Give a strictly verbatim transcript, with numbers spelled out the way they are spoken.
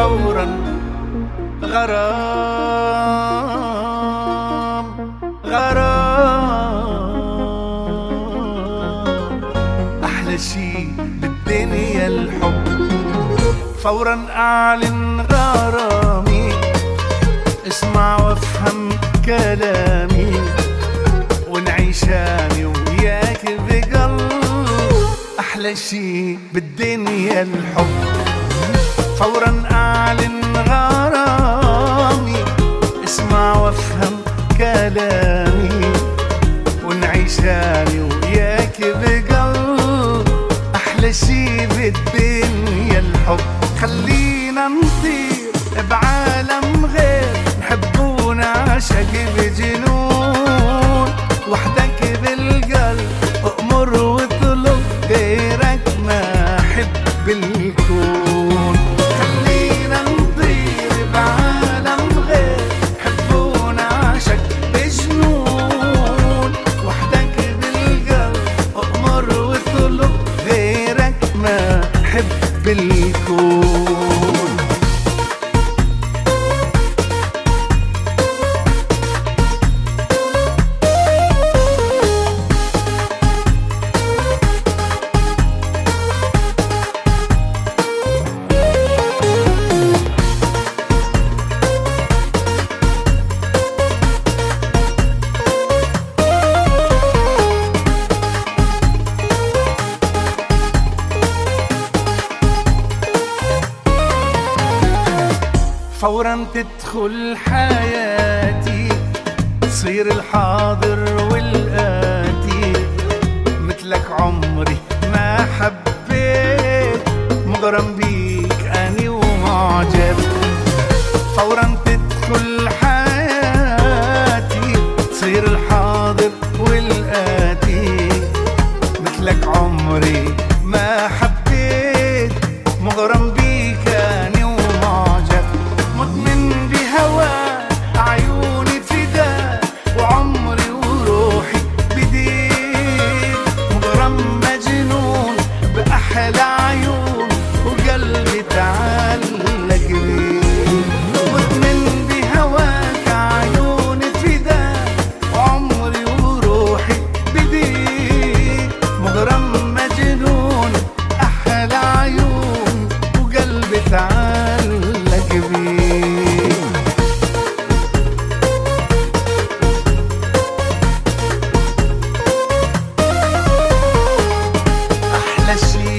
فورا غرام غرام. أحلى شي بالدنيا الحب، فورا أعلن غرامي، اسمع وافهم كلامي، ونعيش أنا وياك بقلب. أحلى شي بالدنيا الحب، فورا أعلن غرامي، اسمع وافهم كلامي، ونعيش أنا وياك بقلب. أحلى شي بالدنيا الحب، خلينا نطير بعالم غير، نحب ونعشق بجنون، وحدك بالقلب أأمر واطلب، غيرك ما أحب الكون. خلينا نطير بعالم غير، نحب ونعشق بجنون، وحدك بالقلب أأمر واطلب، غيرك ما أحب الكون. فورا تدخل حياتي، تصير الحاضر والآتي، مثلك عمري ما حبيت، مغرم بيك أني ومعجب. فورا تدخل حياتي، تصير الحاضر والآتي، مثلك عمري ما حبيت، مغرم بيك أني ومعجب. مدمن بهواك عيوني فداك، وعمري وروحي بديك، مغرم مجنون بأحلى عيون، وقلبي تعلق بيك. مدمن بهواك عيوني فداك، وعمري وروحي بديك، مغرم مجنون أحلى عيون، وقلبي تعلق بيك. أحلى شي